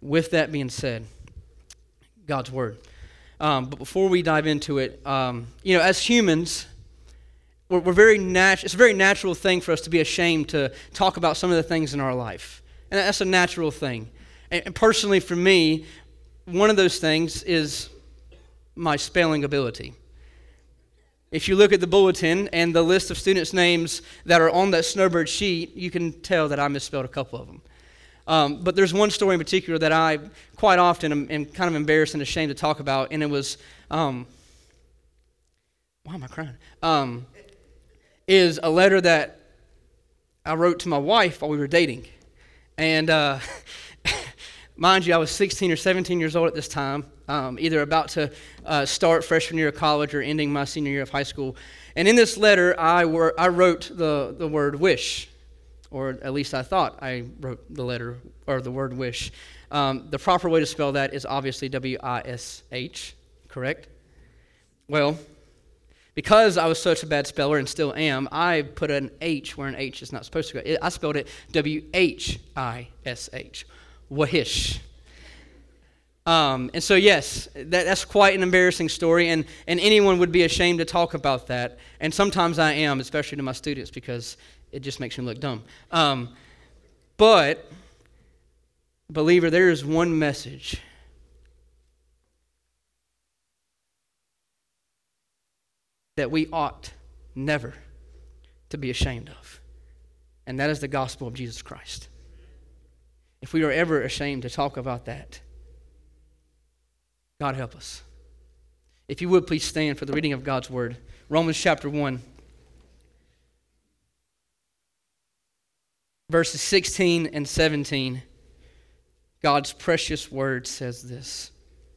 with that being said, God's Word. But before we dive into it, as humans, it's a very natural thing for us to be ashamed to talk about some of the things in our life. And that's a natural thing. And personally, for me, one of those things is my spelling ability. If you look at the bulletin and the list of students' names that are on that Snowbird sheet, you can tell that I misspelled a couple of them. But there's one story in particular that I quite often am kind of embarrassed and ashamed to talk about, and it was, why am I crying? Is a letter that I wrote to my wife while we were dating. And mind you, I was 16 or 17 years old at this time, either about to start freshman year of college or ending my senior year of high school. And in this letter, I wrote the word wish, or at least I thought I wrote the letter, or the word wish. The proper way to spell that is obviously W-I-S-H, correct? Well, because I was such a bad speller and still am, I put an H where an H is not supposed to go. I spelled it W-H-I-S-H, wahish. And so yes, that's quite an embarrassing story, and anyone would be ashamed to talk about that. And sometimes I am, especially to my students, because it just makes me look dumb. But, believer, there is one message that we ought never to be ashamed of, and that is the gospel of Jesus Christ. If we are ever ashamed to talk about that, God help us. If you would, please stand for the reading of God's Word. Romans chapter 1, verses 16 and 17. God's precious Word says this: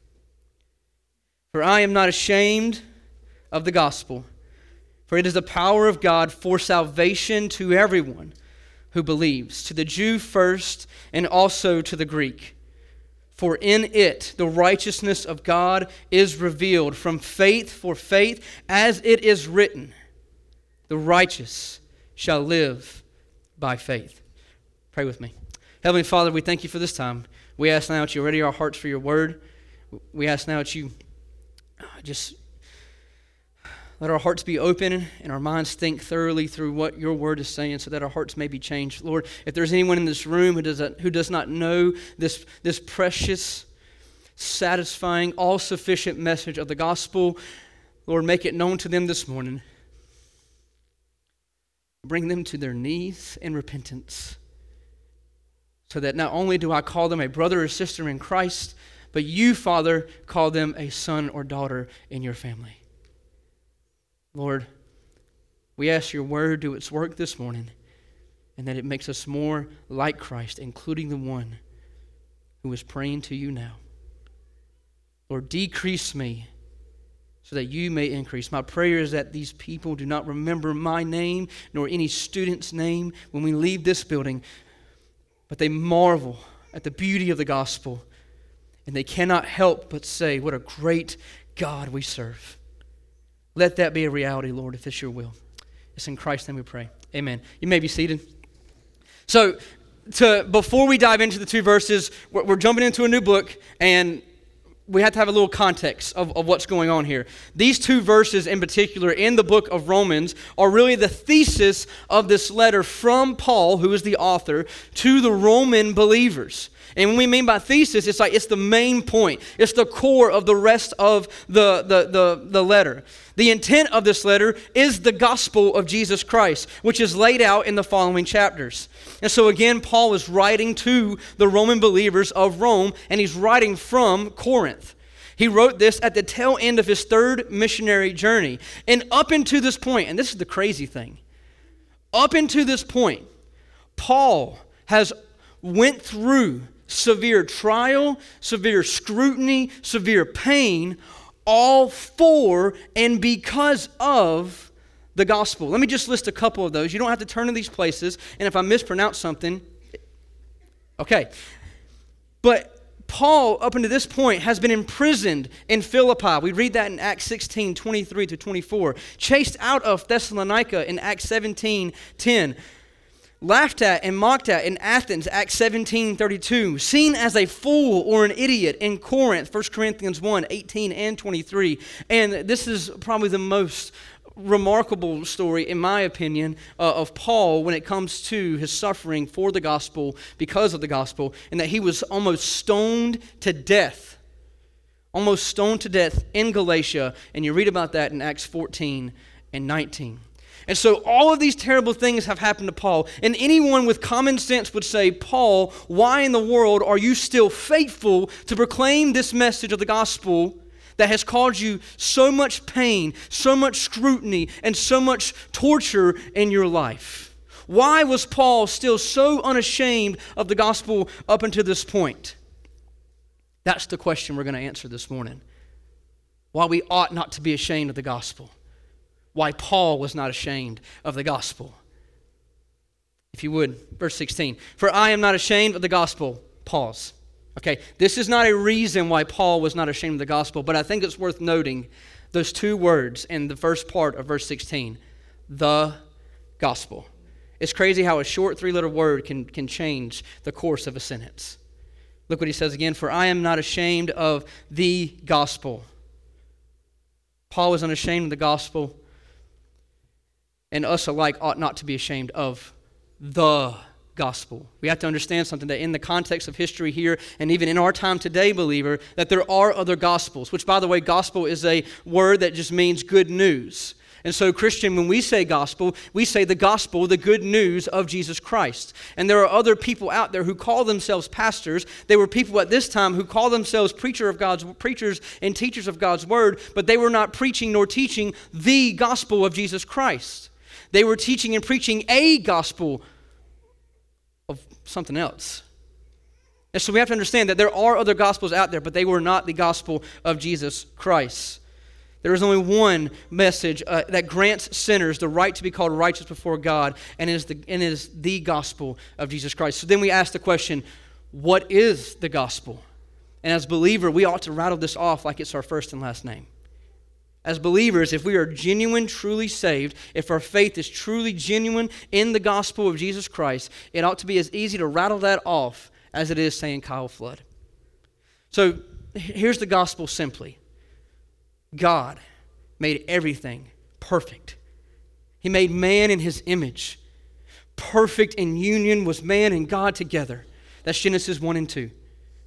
"For I am not ashamed of the gospel, for it is the power of God for salvation to everyone who believes, to the Jew first and also to the Greek. For in it the righteousness of God is revealed from faith for faith, as it is written, the righteous shall live by faith." Pray with me. Heavenly Father, we thank you for this time. We ask now that you ready our hearts for your word. We ask now that you just let our hearts be open and our minds think thoroughly through what your word is saying, so that our hearts may be changed. Lord, if there's anyone in this room who does not know this precious, satisfying, all-sufficient message of the gospel, Lord, make it known to them this morning. Bring them to their knees in repentance, so that not only do I call them a brother or sister in Christ, but you, Father, call them a son or daughter in your family. Lord, we ask your word do its work this morning, and that it makes us more like Christ, including the one who is praying to you now. Lord, decrease me so that you may increase. My prayer is that these people do not remember my name nor any student's name when we leave this building, but they marvel at the beauty of the gospel, and they cannot help but say, what a great God we serve. Let that be a reality, Lord, if it's your will. It's in Christ's name we pray. Amen. You may be seated. So, before we dive into the two verses, we're jumping into a new book, and we have to have a little context of what's going on here. These two verses in particular in the book of Romans are really the thesis of this letter from Paul, who is the author, to the Roman believers. And when we mean by thesis, it's the main point. It's the core of the rest of the letter. The intent of this letter is the gospel of Jesus Christ, which is laid out in the following chapters. And so again, Paul is writing to the Roman believers of Rome, and he's writing from Corinth. He wrote this at the tail end of his third missionary journey. And up until this point, and this is the crazy thing, up until this point, Paul has went through severe trial, severe scrutiny, severe pain, all for and because of the gospel. Let me just list a couple of those. You don't have to turn to these places, and if I mispronounce something, okay. But Paul, up until this point, has been imprisoned in Philippi. We read that in Acts 16, 23 to 24. Chased out of Thessalonica in Acts 17, 10. laughed at and mocked at in Athens, Acts 17:32, seen as a fool or an idiot in Corinth, 1 Corinthians 1:18 and 23. And this is probably the most remarkable story, in my opinion, of Paul when it comes to his suffering for the gospel, because of the gospel, and that he was almost stoned to death in Galatia, and you read about that in Acts 14 and 19. And so all of these terrible things have happened to Paul, and anyone with common sense would say, Paul, why in the world are you still faithful to proclaim this message of the gospel that has caused you so much pain, so much scrutiny, and so much torture in your life? Why was Paul still so unashamed of the gospel up until this point? That's the question we're going to answer this morning. Why we ought not to be ashamed of the gospel. Why Paul was not ashamed of the gospel. If you would, verse 16. For I am not ashamed of the gospel. Pause. Okay, this is not a reason why Paul was not ashamed of the gospel, but I think it's worth noting those two words in the first part of verse 16. The gospel. It's crazy how a short three-letter word can change the course of a sentence. Look what he says again. For I am not ashamed of the gospel. Paul was unashamed of the gospel, and us alike ought not to be ashamed of the gospel. We have to understand something, that in the context of history here, and even in our time today, believer, that there are other gospels, which, by the way, gospel is a word that just means good news. And so, Christian, when we say gospel, we say the gospel, the good news of Jesus Christ. And there are other people out there who call themselves pastors. There were people at this time who call themselves preachers and teachers of God's word, but they were not preaching nor teaching the gospel of Jesus Christ. They were teaching and preaching a gospel of something else. And so we have to understand that there are other gospels out there, but they were not the gospel of Jesus Christ. There is only one message that grants sinners the right to be called righteous before God, and it is the gospel of Jesus Christ. So then we ask the question, what is the gospel? And as believer, we ought to rattle this off like it's our first and last name. As believers, if we are genuine, truly saved, if our faith is truly genuine in the gospel of Jesus Christ, it ought to be as easy to rattle that off as it is saying Kyle Flood. So here's the gospel simply. God made everything perfect. He made man in his image. Perfect in union was man and God together. That's Genesis 1 and 2.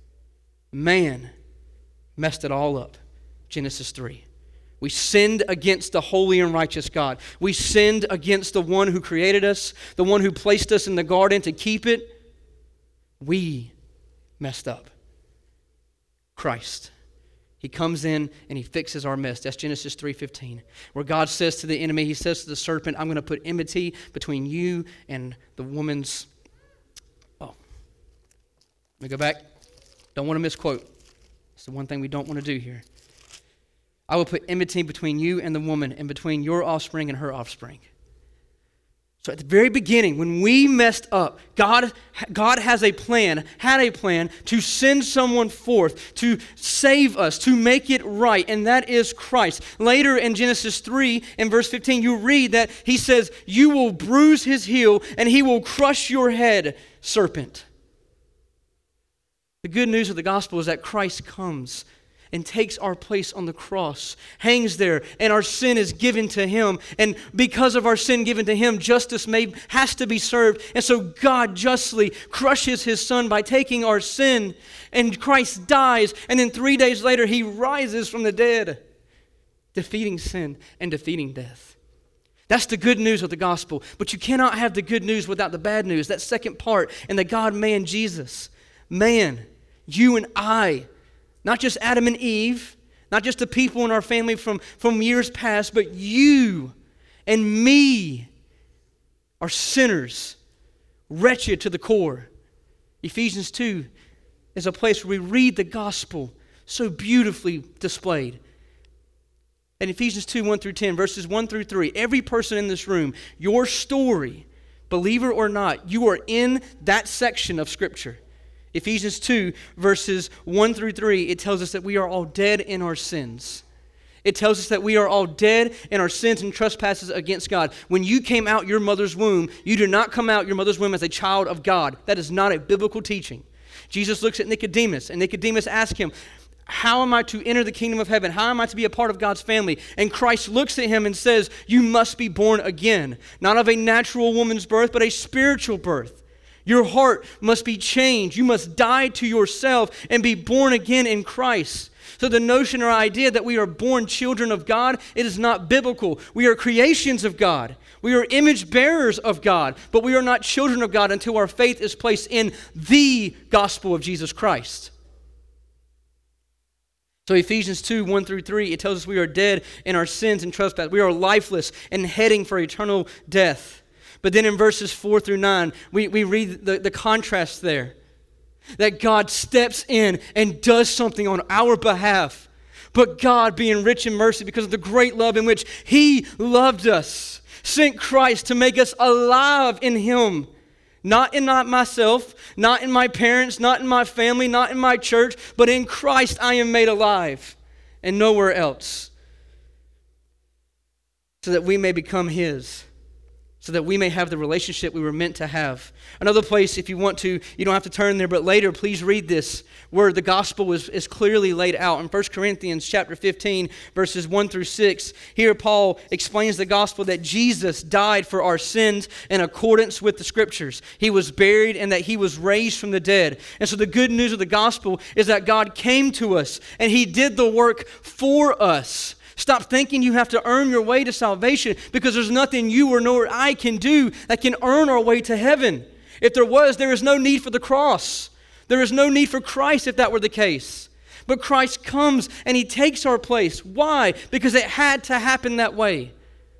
Man messed it all up. Genesis 3. We sinned against the holy and righteous God. We sinned against the one who created us, the one who placed us in the garden to keep it. We messed up. Christ. He comes in and he fixes our mess. That's Genesis 3:15. Where God says to the enemy, he says to the serpent, I'm going to put enmity between you and the woman's... Oh. Let me go back. Don't want to misquote. It's the one thing we don't want to do here. I will put enmity between you and the woman, and between your offspring and her offspring. So at the very beginning, when we messed up, God had a plan to send someone forth to save us, to make it right, and that is Christ. Later in Genesis 3, in verse 15, you read that he says, you will bruise his heel, and he will crush your head, serpent. The good news of the gospel is that Christ comes and takes our place on the cross, hangs there, and our sin is given to him. And because of our sin given to him, justice has to be served. And so God justly crushes his son by taking our sin, and Christ dies, and then 3 days later he rises from the dead, defeating sin and defeating death. That's the good news of the gospel. But you cannot have the good news without the bad news. That second part, in the God-man Jesus. Man, you and I, not just Adam and Eve, not just the people in our family from years past, but you and me are sinners, wretched to the core. Ephesians 2 is a place where we read the gospel so beautifully displayed. In Ephesians 2, 1 through 10, verses 1 through 3, every person in this room, your story, believer or not, you are in that section of Scripture. Ephesians 2, verses 1 through 3, it tells us that we are all dead in our sins. It tells us that we are all dead in our sins and trespasses against God. When you came out your mother's womb, you do not come out your mother's womb as a child of God. That is not a biblical teaching. Jesus looks at Nicodemus, and Nicodemus asks him, how am I to enter the kingdom of heaven? How am I to be a part of God's family? And Christ looks at him and says, you must be born again, not of a natural woman's birth, but a spiritual birth. Your heart must be changed. You must die to yourself and be born again in Christ. So the notion or idea that we are born children of God, it is not biblical. We are creations of God. We are image bearers of God, but we are not children of God until our faith is placed in the gospel of Jesus Christ. So Ephesians 2, 1 through 3, it tells us we are dead in our sins and trespasses. We are lifeless and heading for eternal death. But then in verses 4 through 9, we read the contrast there. That God steps in and does something on our behalf. But God, being rich in mercy because of the great love in which He loved us, sent Christ to make us alive in Him. Not myself, not in my parents, not in my family, not in my church, but in Christ I am made alive and nowhere else. So that we may become His. So that we may have the relationship we were meant to have. Another place, if you want to, you don't have to turn there, but later, please read this, where the gospel is clearly laid out. In 1 Corinthians chapter 15, verses 1 through 6, here Paul explains the gospel that Jesus died for our sins in accordance with the Scriptures. He was buried and that He was raised from the dead. And so the good news of the gospel is that God came to us and He did the work for us. Stop thinking you have to earn your way to salvation, because there's nothing you or nor I can do that can earn our way to heaven. If there was, there is no need for the cross. There is no need for Christ if that were the case. But Christ comes and He takes our place. Why? Because it had to happen that way.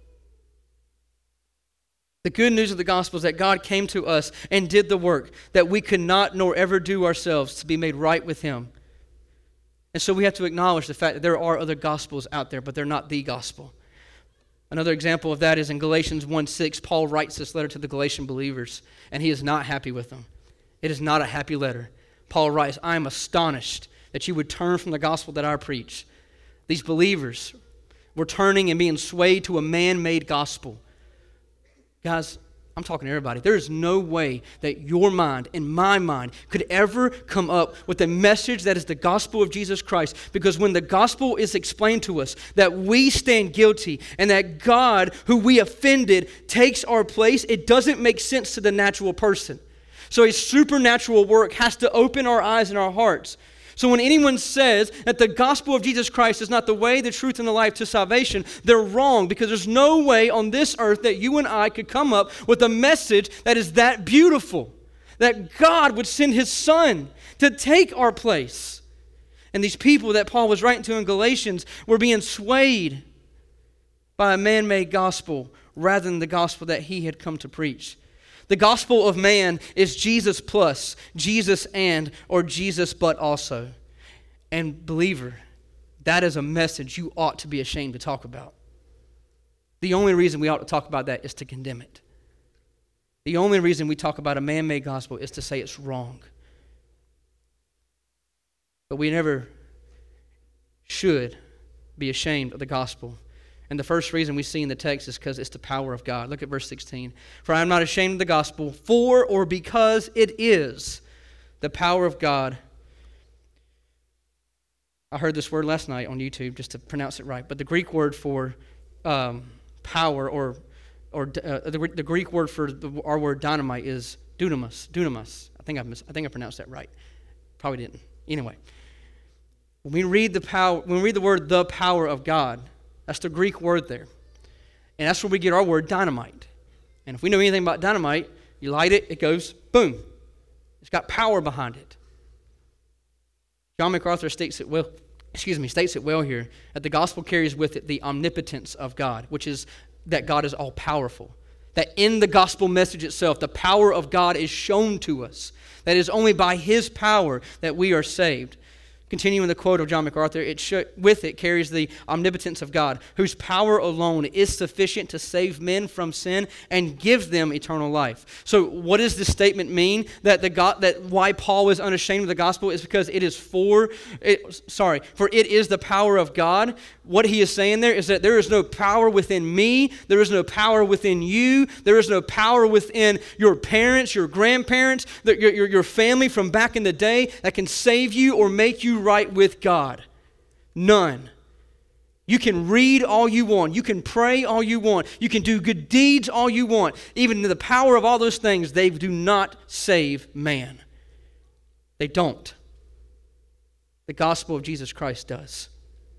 The good news of the gospel is that God came to us and did the work that we could not nor ever do ourselves to be made right with Him. And so we have to acknowledge the fact that there are other gospels out there, but they're not the gospel. Another example of that is in Galatians 1:6, Paul writes this letter to the Galatian believers, and he is not happy with them. It is not a happy letter. Paul writes, I am astonished that you would turn from the gospel that I preach. These believers were turning and being swayed to a man-made gospel. Guys, I'm talking to everybody. There is no way that your mind and my mind could ever come up with a message that is the gospel of Jesus Christ. Because when the gospel is explained to us that we stand guilty and that God, who we offended, takes our place, it doesn't make sense to the natural person. So a supernatural work has to open our eyes and our hearts. So when anyone says that the gospel of Jesus Christ is not the way, the truth, and the life to salvation, they're wrong, because there's no way on this earth that you and I could come up with a message that is that beautiful, that God would send His Son to take our place. And these people that Paul was writing to in Galatians were being swayed by a man-made gospel rather than the gospel that he had come to preach. The gospel of man is Jesus plus, Jesus and, or Jesus but also. And believer, that is a message you ought to be ashamed to talk about. The only reason we ought to talk about that is to condemn it. The only reason we talk about a man-made gospel is to say it's wrong. But we never should be ashamed of the gospel. And the first reason we see in the text is because it's the power of God. Look at verse 16. For I am not ashamed of the gospel, for or because it is the power of God. I heard this word last night on YouTube just to pronounce it right. But the Greek word for power, or the Greek word for our word dynamite is dunamis. Dunamis. I think I pronounced that right. Probably didn't. Anyway, when we read the word the power of God, that's the Greek word there. And that's where we get our word dynamite. And if we know anything about dynamite, you light it, it goes boom. It's got power behind it. John MacArthur states it well here, that the gospel carries with it the omnipotence of God, which is that God is all-powerful. That in the gospel message itself, the power of God is shown to us. That it is only by His power that we are saved. Continuing the quote of John MacArthur, with it carries the omnipotence of God, whose power alone is sufficient to save men from sin and give them eternal life. So what does this statement mean? That why Paul is unashamed of the gospel is because for it is the power of God. What he is saying there is that there is no power within me, there is no power within you, there is no power within your parents, your grandparents, your family from back in the day that can save you or make you right with God. None. You can read all you want. You can pray all you want. You can do good deeds all you want. Even the power of all those things, they do not save man. They don't. The gospel of Jesus Christ does.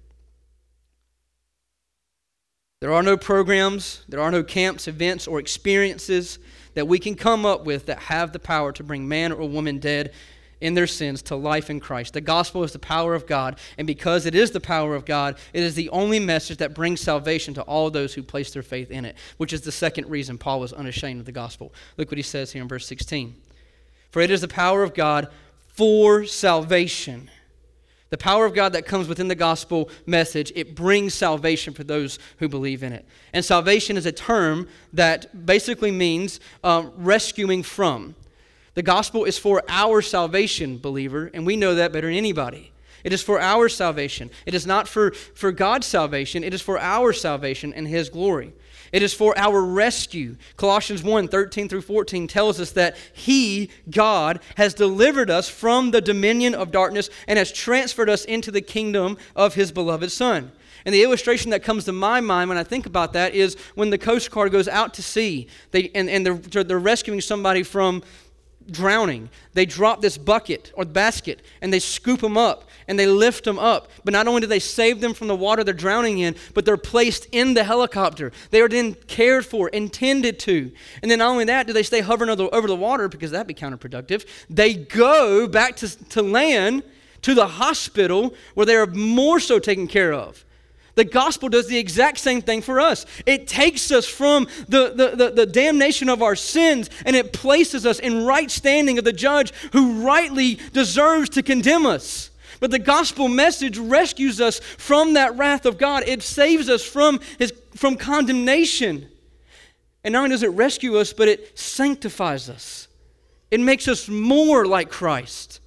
There are no programs, there are no camps, events, or experiences that we can come up with that have the power to bring man or woman dead in their sins to life in Christ. The gospel is the power of God, and because it is the power of God, it is the only message that brings salvation to all those who place their faith in it, which is the second reason Paul was unashamed of the gospel. Look what he says here in verse 16. For it is the power of God for salvation. The power of God that comes within the gospel message, it brings salvation for those who believe in it. And salvation is a term that basically means rescuing from. The gospel is for our salvation, believer, and we know that better than anybody. It is for our salvation. It is not for God's salvation. It is for our salvation and His glory. It is for our rescue. Colossians 1:13-14 tells us that He, God, has delivered us from the dominion of darkness and has transferred us into the kingdom of His beloved Son. And the illustration that comes to my mind when I think about that is when the Coast Guard goes out to sea and they're rescuing somebody from drowning. They drop this bucket or basket and they scoop them up and they lift them up. But not only do they save them from the water they're drowning in, but they're placed in the helicopter. They are then cared for, intended to. And then not only that, do they stay hovering over the water, because that'd be counterproductive. They go back to land, to the hospital, where they are more so taken care of. The gospel does the exact same thing for us. It takes us from the damnation of our sins, and it places us in right standing of the judge who rightly deserves to condemn us. But the gospel message rescues us from that wrath of God. It saves us from condemnation. And not only does it rescue us, but it sanctifies us. It makes us more like Christ.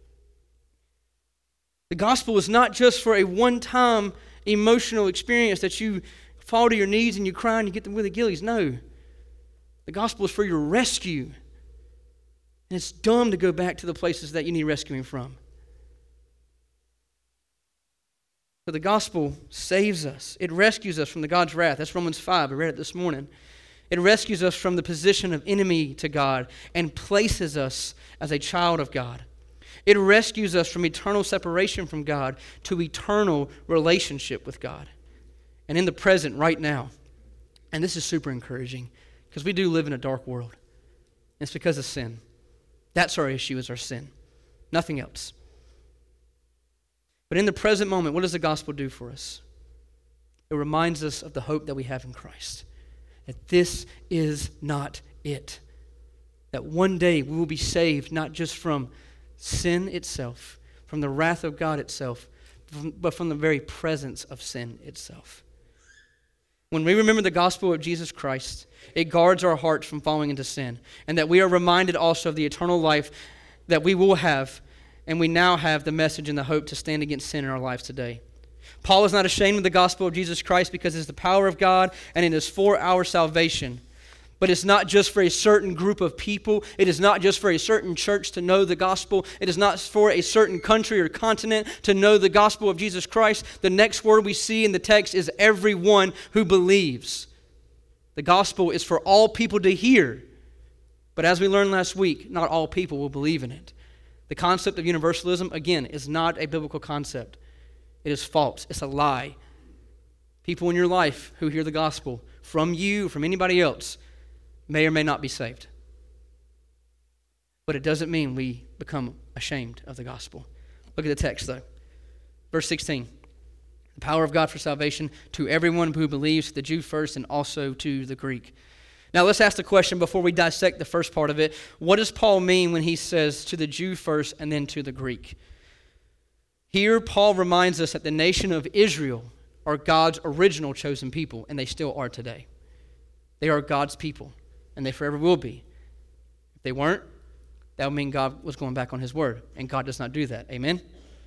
The gospel is not just for a one-time emotional experience that you fall to your knees and you cry and you get the willy gillies. No. The gospel is for your rescue. And it's dumb to go back to the places that you need rescuing from. So the gospel saves us. It rescues us from the God's wrath. That's Romans 5. I read it this morning. It rescues us from the position of enemy to God and places us as a child of God. It rescues us from eternal separation from God to eternal relationship with God. And in the present, right now, and this is super encouraging, because we do live in a dark world. And it's because of sin. That's our issue, is our sin. Nothing else. But in the present moment, what does the gospel do for us? It reminds us of the hope that we have in Christ. That this is not it. That one day we will be saved not just from sin itself, from the wrath of God itself, but from the very presence of sin itself. When we remember the gospel of Jesus Christ, it guards our hearts from falling into sin, and that we are reminded also of the eternal life that we will have, and we now have the message and the hope to stand against sin in our lives today. Paul is not ashamed of the gospel of Jesus Christ because it is the power of God and it is for our salvation. But it's not just for a certain group of people. It is not just for a certain church to know the gospel. It is not for a certain country or continent to know the gospel of Jesus Christ. The next word we see in the text is everyone who believes. The gospel is for all people to hear. But as we learned last week, not all people will believe in it. The concept of universalism, again, is not a biblical concept. It is false. It's a lie. People in your life who hear the gospel from you, from anybody else, may or may not be saved. But it doesn't mean we become ashamed of the gospel. Look at the text, though. Verse 16. The power of God for salvation to everyone who believes, the Jew first and also to the Greek. Now let's ask the question before we dissect the first part of it. What does Paul mean when he says to the Jew first and then to the Greek? Here, Paul reminds us that the nation of Israel are God's original chosen people, and they still are today. They are God's people, and they forever will be. If they weren't, that would mean God was going back on his word, and God does not do that. Amen?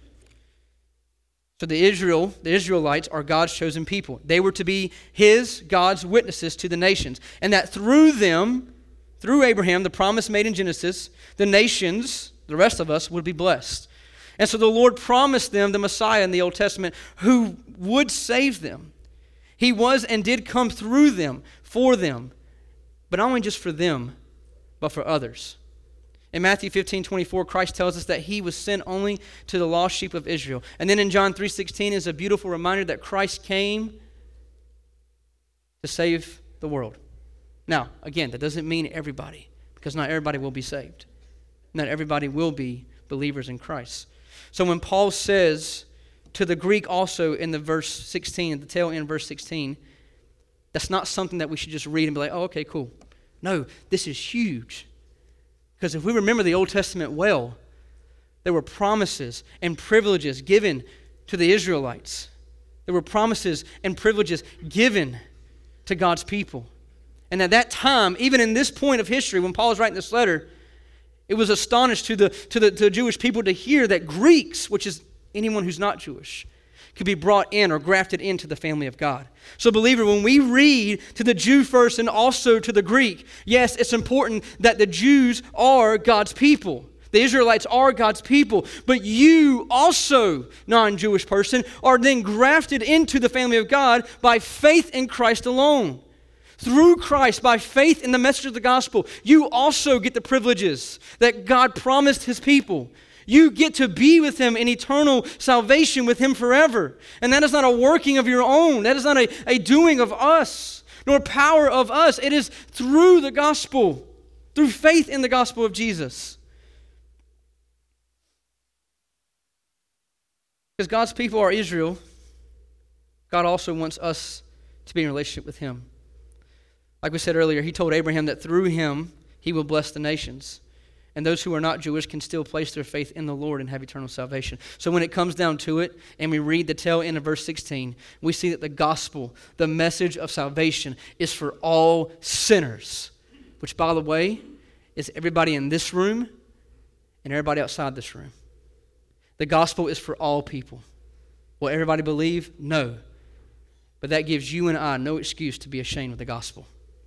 So the Israelites are God's chosen people. They were to be God's witnesses to the nations, and that through them, through Abraham, the promise made in Genesis, the nations, the rest of us, would be blessed. And so the Lord promised them the Messiah in the Old Testament who would save them. He was and did come through them, for them, but not only just for them, but for others. In Matthew 15:24, Christ tells us that he was sent only to the lost sheep of Israel. And then in John 3:16 is a beautiful reminder that Christ came to save the world. Now, again, that doesn't mean everybody, because not everybody will be saved. Not everybody will be believers in Christ. So when Paul says to the Greek also in the verse 16, at the tail end of verse 16, that's not something that we should just read and be like, oh, okay, cool. No, this is huge. Because if we remember the Old Testament well, there were promises and privileges given to the Israelites. There were promises and privileges given to God's people. And at that time, even in this point of history, when Paul was writing this letter, it was astonished to the Jewish people to hear that Greeks, which is anyone who's not Jewish, could be brought in or grafted into the family of God. So believer, when we read to the Jew first and also to the Greek, yes, it's important that the Jews are God's people. The Israelites are God's people. But you also, non-Jewish person, are then grafted into the family of God by faith in Christ alone. Through Christ, by faith in the message of the gospel, you also get the privileges that God promised his people. You get to be with him in eternal salvation with him forever. And that is not a working of your own. That is not a doing of us, nor power of us. It is through the gospel, through faith in the gospel of Jesus. Because God's people are Israel, God also wants us to be in relationship with him. Like we said earlier, he told Abraham that through him he will bless the nations. And those who are not Jewish can still place their faith in the Lord and have eternal salvation. So when it comes down to it, and we read the tail end of verse 16, we see that the gospel, the message of salvation, is for all sinners. Which, by the way, is everybody in this room and everybody outside this room. The gospel is for all people. Will everybody believe? No. But that gives you and I no excuse to be ashamed of the gospel.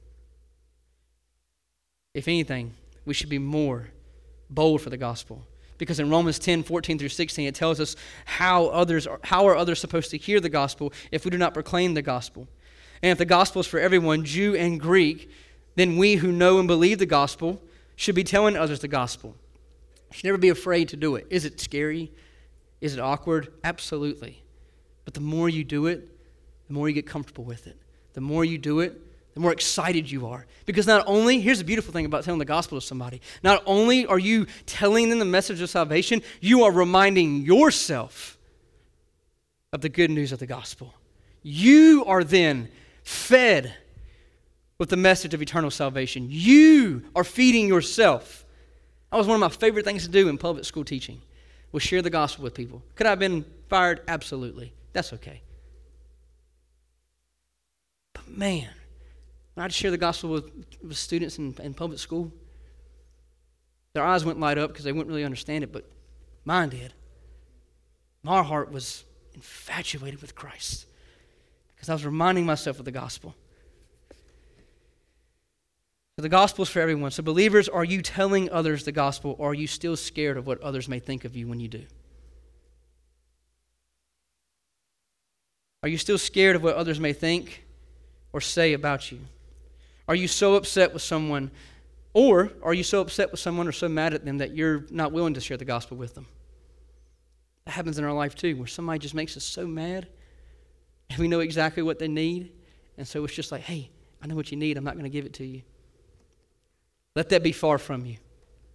If anything, we should be more bold for the gospel. Because in Romans 10:14-16, it tells us how are others supposed to hear the gospel if we do not proclaim the gospel. And if the gospel is for everyone, Jew and Greek, then we who know and believe the gospel should be telling others the gospel. You should never be afraid to do it. Is it scary? Is it awkward? Absolutely. But the more you do it, the more you get comfortable with it. The more you do it, the more excited you are. Because not only, here's the beautiful thing about telling the gospel to somebody, not only are you telling them the message of salvation, you are reminding yourself of the good news of the gospel. You are then fed with the message of eternal salvation. You are feeding yourself. That was one of my favorite things to do in public school teaching, was share the gospel with people. Could I have been fired? Absolutely. That's okay. But man, when I'd share the gospel with students in public school, their eyes wouldn't light up because they wouldn't really understand it, but mine did. My heart was infatuated with Christ because I was reminding myself of the gospel. So the gospel is for everyone. So believers, are you telling others the gospel, or are you still scared of what others may think of you when you do? Are you still scared of what others may think or say about you? Are you so upset with someone, or are you so upset with someone or so mad at them that you're not willing to share the gospel with them? That happens in our life too, where somebody just makes us so mad, and we know exactly what they need, and so it's just like, hey, I know what you need, I'm not going to give it to you. Let that be far from you.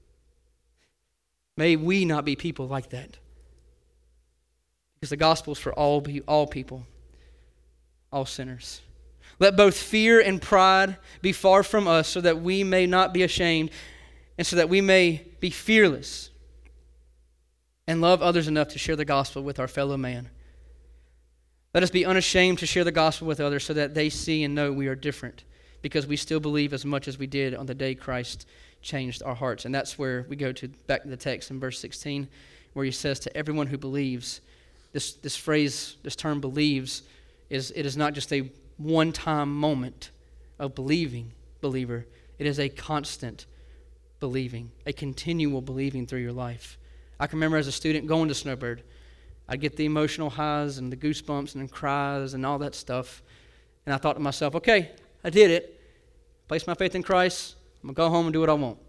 May we not be people like that. Because the gospel is for all people, all sinners. Let both fear and pride be far from us so that we may not be ashamed and so that we may be fearless and love others enough to share the gospel with our fellow man. Let us be unashamed to share the gospel with others so that they see and know we are different, because we still believe as much as we did on the day Christ changed our hearts. And that's where we go to back to the text in verse 16, where he says to everyone who believes, this phrase, this term believes, it is not just a one-time moment of believing, believer. It is a constant believing, a continual believing through your life. I can remember as a student going to Snowbird, I'd get the emotional highs and the goosebumps and the cries and all that stuff. And I thought to myself, okay, I did it. Place my faith in Christ. I'm going to go home and do what I want.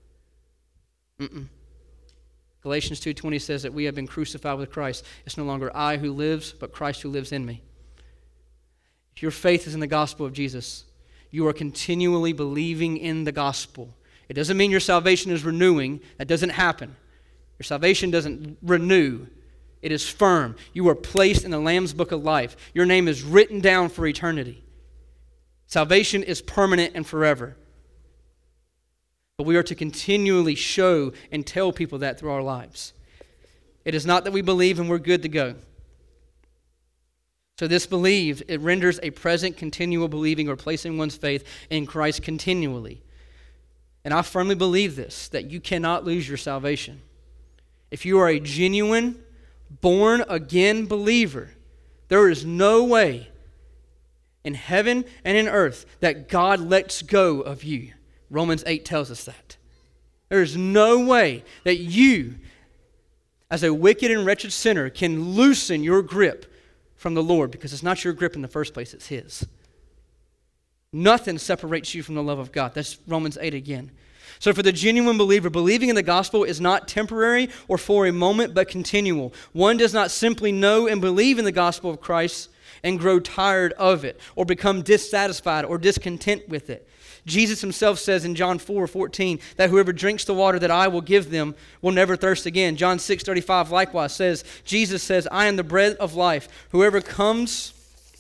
Galatians 2:20 says that we have been crucified with Christ. It's no longer I who lives, but Christ who lives in me. If your faith is in the gospel of Jesus, you are continually believing in the gospel. It doesn't mean your salvation is renewing. That doesn't happen. Your salvation doesn't renew. It is firm. You are placed in the Lamb's book of life. Your name is written down for eternity. Salvation is permanent and forever. But we are to continually show and tell people that through our lives. It is not that we believe and we're good to go. So this believe, it renders a present continual believing or placing one's faith in Christ continually. And I firmly believe this, that you cannot lose your salvation. If you are a genuine, born-again believer, there is no way in heaven and in earth that God lets go of you. Romans 8 tells us that. There is no way that you, as a wicked and wretched sinner, can loosen your grip from the Lord, because it's not your grip in the first place, it's His. Nothing separates you from the love of God. That's Romans 8 again. So for the genuine believer, believing in the gospel is not temporary or for a moment, but continual. One does not simply know and believe in the gospel of Christ and grow tired of it or become dissatisfied or discontent with it. Jesus himself says in John 4:14 that whoever drinks the water that I will give them will never thirst again. John 6:35 likewise says, Jesus says, I am the bread of life. Whoever comes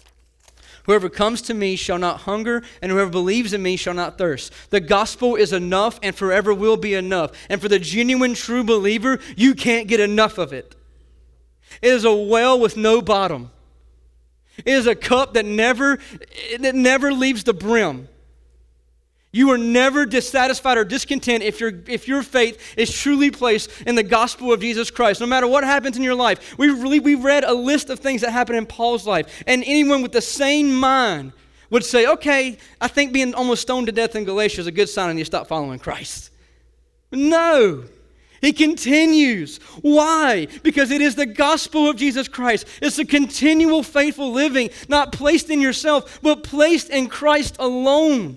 to me shall not hunger, and whoever believes in me shall not thirst. The gospel is enough and forever will be enough. And for the genuine true believer, you can't get enough of it. It is a well with no bottom. It is a cup that never leaves the brim. You are never dissatisfied or discontent if your faith is truly placed in the gospel of Jesus Christ. No matter what happens in your life. We read a list of things that happened in Paul's life. And anyone with the sane mind would say, okay, I think being almost stoned to death in Galatia is a good sign and you stop following Christ. No. He continues. Why? Because it is the gospel of Jesus Christ. It's a continual faithful living, not placed in yourself, but placed in Christ alone.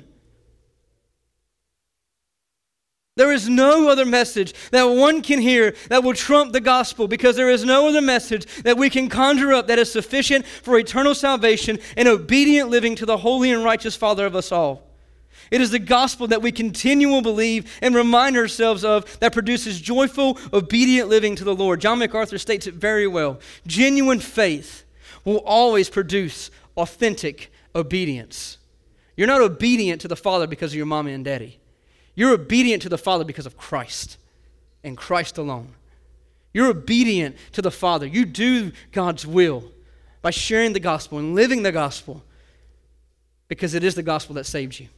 There is no other message that one can hear that will trump the gospel, because there is no other message that we can conjure up that is sufficient for eternal salvation and obedient living to the holy and righteous Father of us all. It is the gospel that we continually believe and remind ourselves of that produces joyful, obedient living to the Lord. John MacArthur states it very well. Genuine faith will always produce authentic obedience. You're not obedient to the Father because of your mommy and daddy. You're obedient to the Father because of Christ and Christ alone. You're obedient to the Father. You do God's will by sharing the gospel and living the gospel, because it is the gospel that saves you.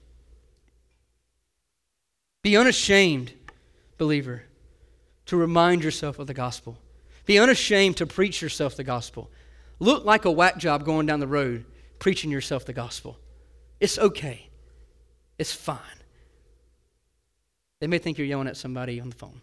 Be unashamed, believer, to remind yourself of the gospel. Be unashamed to preach yourself the gospel. Look like a whack job going down the road preaching yourself the gospel. It's okay. It's fine. They may think you're yelling at somebody on the phone.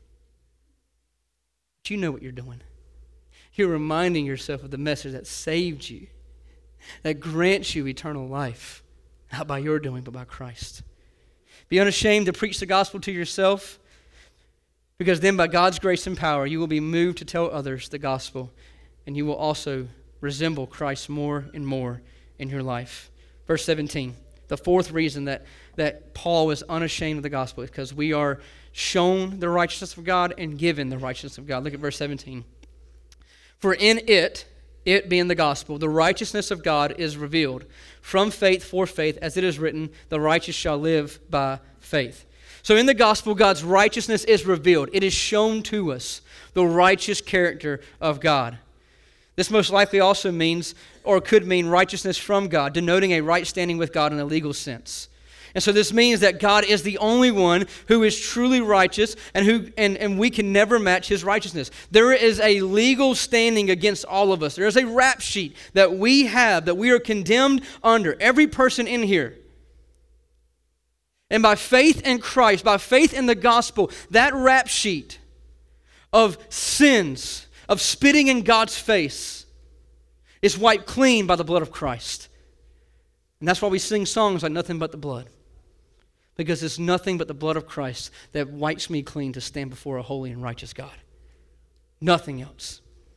But you know what you're doing. You're reminding yourself of the message that saved you, that grants you eternal life, not by your doing, but by Christ. Be unashamed to preach the gospel to yourself, because then by God's grace and power, you will be moved to tell others the gospel, and you will also resemble Christ more and more in your life. Verse 17. The fourth reason that Paul is unashamed of the gospel is because we are shown the righteousness of God and given the righteousness of God. Look at verse 17. For in it being the gospel, the righteousness of God is revealed from faith for faith, as it is written, the righteous shall live by faith. So in the gospel, God's righteousness is revealed. It is shown to us, the righteous character of God. This most likely also means, or could mean, righteousness from God, denoting a right standing with God in a legal sense. And so this means that God is the only one who is truly righteous and we can never match his righteousness. There is a legal standing against all of us. There is a rap sheet that we have, that we are condemned under, every person in here. And by faith in Christ, by faith in the gospel, that rap sheet of sins, of spitting in God's face, is wiped clean by the blood of Christ. And that's why we sing songs like Nothing But the Blood. Because it's nothing but the blood of Christ that wipes me clean to stand before a holy and righteous God. Nothing else.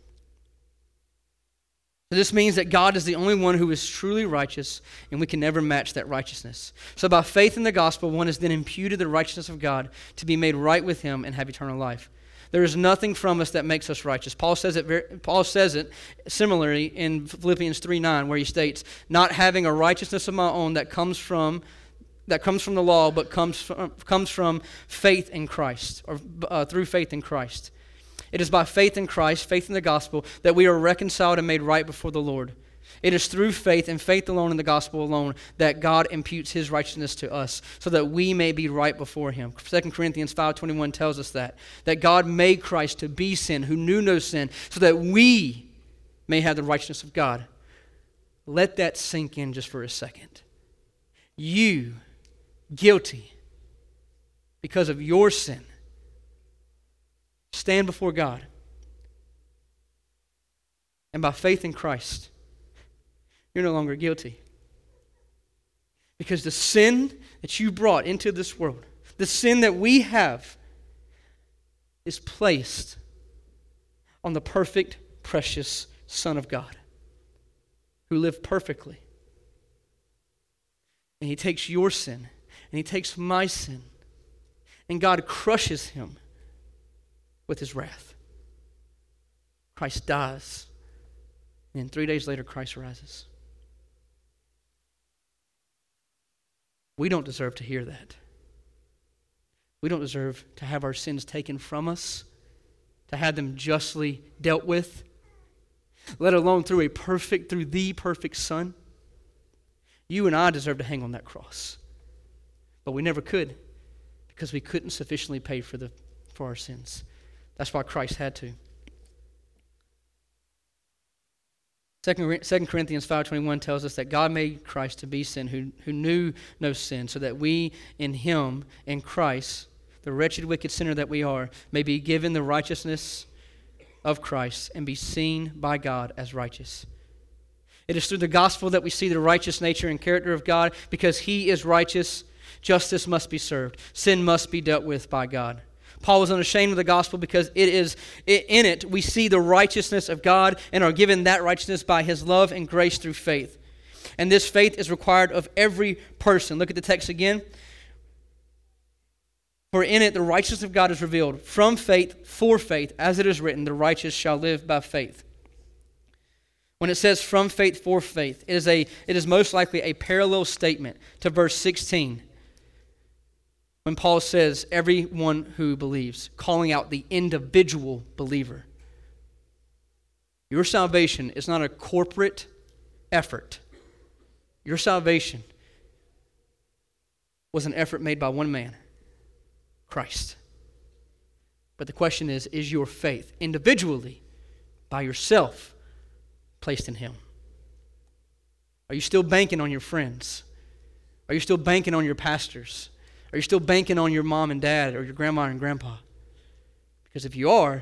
So this means that God is the only one who is truly righteous, and we can never match that righteousness. So by faith in the gospel, one is then imputed the righteousness of God to be made right with him and have eternal life. There is nothing from us that makes us righteous. Paul says it similarly in Philippians 3:9, where he states, not having a righteousness of my own that comes from the law, but comes from faith in Christ, or through faith in Christ. It is by faith in Christ, faith in the gospel, that we are reconciled and made right before the Lord. It is through faith and faith alone in the gospel alone that God imputes his righteousness to us, so that we may be right before him. 2 Corinthians 5:21 tells us that God made Christ to be sin, who knew no sin, so that we may have the righteousness of God. Let that sink in just for a second. You, guilty because of your sin, stand before God. And by faith in Christ, you're no longer guilty. Because the sin that you brought into this world, the sin that we have, is placed on the perfect, precious Son of God, who lived perfectly. And he takes your sin, and he takes my sin, and God crushes him with his wrath. Christ dies, and then 3 days later, Christ rises. We don't deserve to hear that. We don't deserve to have our sins taken from us, to have them justly dealt with, let alone through the perfect Son. You and I deserve to hang on that cross. But we never could, because we couldn't sufficiently pay for our sins. That's why Christ had to. 2 Corinthians 5:21 tells us that God made Christ to be sin, who knew no sin, so that we in him, in Christ, the wretched, wicked sinner that we are, may be given the righteousness of Christ and be seen by God as righteous. It is through the gospel that we see the righteous nature and character of God. Because he is righteous, justice must be served. Sin must be dealt with by God. Paul was unashamed of the gospel because in it we see the righteousness of God and are given that righteousness by his love and grace through faith. And this faith is required of every person. Look at the text again. For in it the righteousness of God is revealed from faith for faith, as it is written, the righteous shall live by faith. When it says from faith for faith, it is most likely a parallel statement to verse 16. When Paul says, everyone who believes, calling out the individual believer. Your salvation is not a corporate effort. Your salvation was an effort made by one man, Christ. But the question is your faith individually, by yourself, placed in him? Are you still banking on your friends? Are you still banking on your pastors? Are you still banking on your mom and dad or your grandma and grandpa? Because if you are,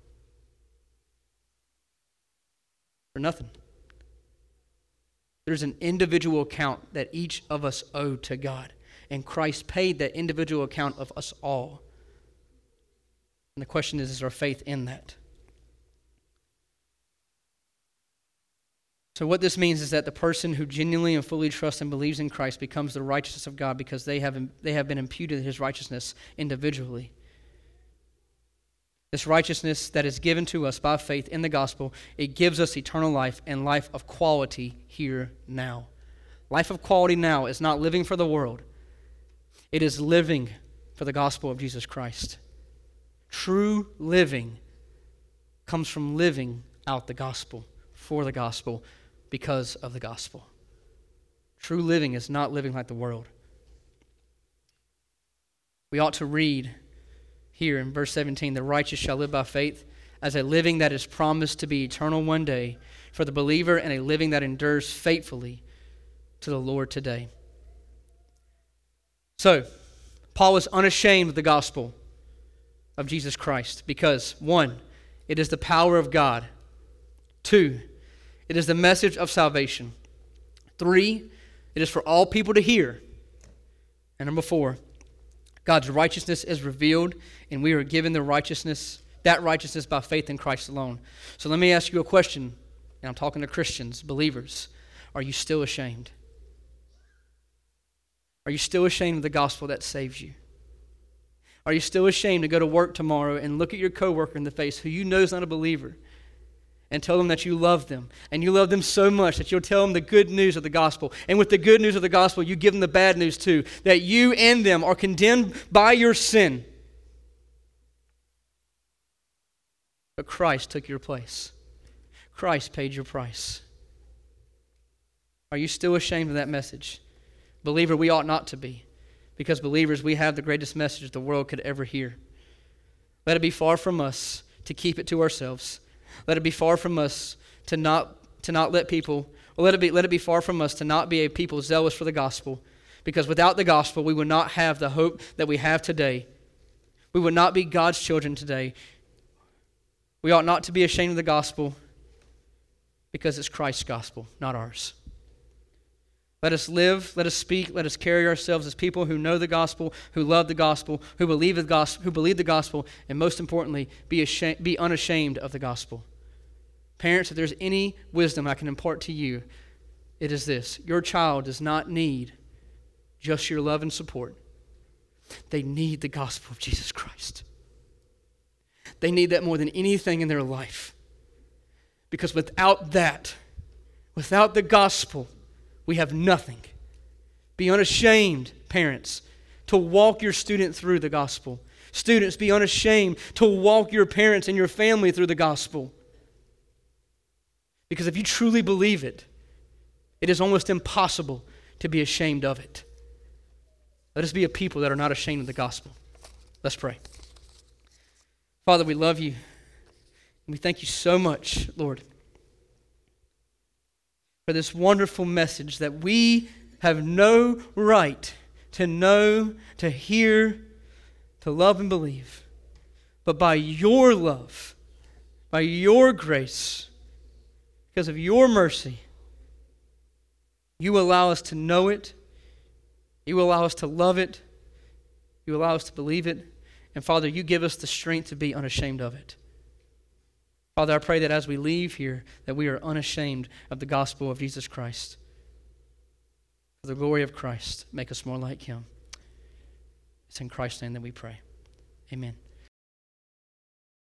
for nothing. There's an individual account that each of us owe to God. And Christ paid that individual account of us all. And the question is our faith in that? So what this means is that the person who genuinely and fully trusts and believes in Christ becomes the righteousness of God because they have been imputed his righteousness individually. This righteousness that is given to us by faith in the gospel, it gives us eternal life and life of quality here now. Life of quality now is not living for the world. It is living for the gospel of Jesus Christ. True living comes from living out the gospel, for the gospel, because of the gospel. True living is not living like the world. We ought to read here in verse 17, the righteous shall live by faith, as a living that is promised to be eternal one day for the believer, and a living that endures faithfully to the Lord today. So, Paul was unashamed of the gospel of Jesus Christ because, 1, it is the power of God. 2, it is the message of salvation. 3, it is for all people to hear. And number 4, God's righteousness is revealed, and we are given that righteousness by faith in Christ alone. So let me ask you a question, and I'm talking to Christians, believers. Are you still ashamed? Are you still ashamed of the gospel that saves you? Are you still ashamed to go to work tomorrow and look at your coworker in the face who you know is not a believer and tell them that you love them, and you love them so much that you'll tell them the good news of the gospel, and with the good news of the gospel you give them the bad news too, that you and them are condemned by your sin, but Christ took your place. Christ paid your price. Are you still ashamed of that message? Believer, we ought not to be, because believers, we have the greatest message the world could ever hear. Let it be far from us to keep it to ourselves. Let it be far from us to not let people, or let it be far from us to not be a people zealous for the gospel, because without the gospel we would not have the hope that we have today. We would not be God's children today. We ought not to be ashamed of the gospel because it's Christ's gospel, not ours. Let us live, let us speak, let us carry ourselves as people who know the gospel, who love the gospel, who believe the gospel, and most importantly, be unashamed of the gospel. Parents, if there's any wisdom I can impart to you, it is this: your child does not need just your love and support. They need the gospel of Jesus Christ. They need that more than anything in their life. Because without that, without the gospel, we have nothing. Be unashamed, parents, to walk your student through the gospel. Students, be unashamed to walk your parents and your family through the gospel. Because if you truly believe it, it is almost impossible to be ashamed of it. Let us be a people that are not ashamed of the gospel. Let's pray. Father, we love you. And we thank you so much, Lord, for this wonderful message that we have no right to know, to hear, to love and believe. But by your love, by your grace, because of your mercy, you allow us to know it, you allow us to love it, you allow us to believe it, and Father, you give us the strength to be unashamed of it. Father, I pray that as we leave here, that we are unashamed of the gospel of Jesus Christ. For the glory of Christ, make us more like him. It's in Christ's name that we pray. Amen.